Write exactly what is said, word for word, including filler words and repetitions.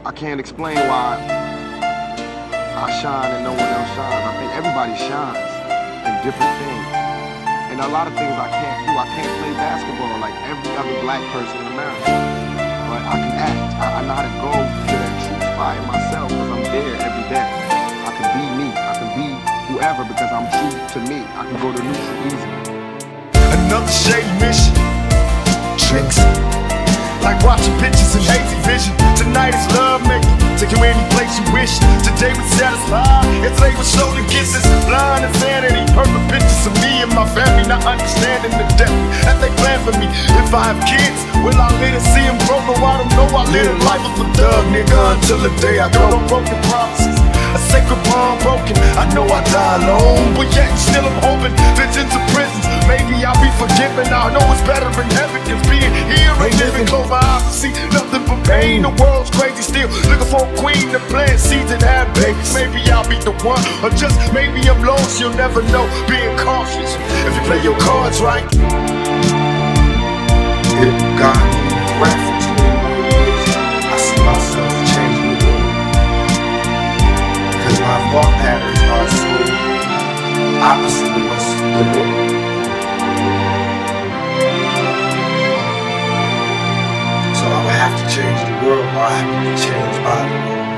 I can't explain why I shine and no one else shines. I think everybody shines in different things. And a lot of things I can't do. I can't play basketball like every other black person in America. But I can act. I, I know how to go to that true spot in myself because I'm there every day. I can be me. I can be whoever because I'm true to me. I can go to neutral easily. Another shady mission. Tricks. Like watching pictures in hazy vision. Tonight is love making. Take you any place you wish. Today we satisfy. Yesterday was stolen kisses. Blind insanity. Perfect pictures of me and my family. Not understanding the depth that they plan for me. If I have kids, will I live to see them grow? No, I don't know. I live a life of a thug nigga until the day I go. No broken promises. A sacred bond broken. I know I die alone, but yet still I'm hoping. Visions of prisons. Maybe I'll be forgiven. I know it's better in heaven than being here and living. Close my eyes and see nothing but pain. The world's crazy still. Looking for a queen to plant seeds and have babies. Maybe I'll be the one, or just maybe I'm lost. You'll never know. Being cautious if you play your cards right. If God grants to me, I see myself changing the world. Because my thought patterns are so opposite of what's the norm. So I would have to change the world, or I have to be changed by the world.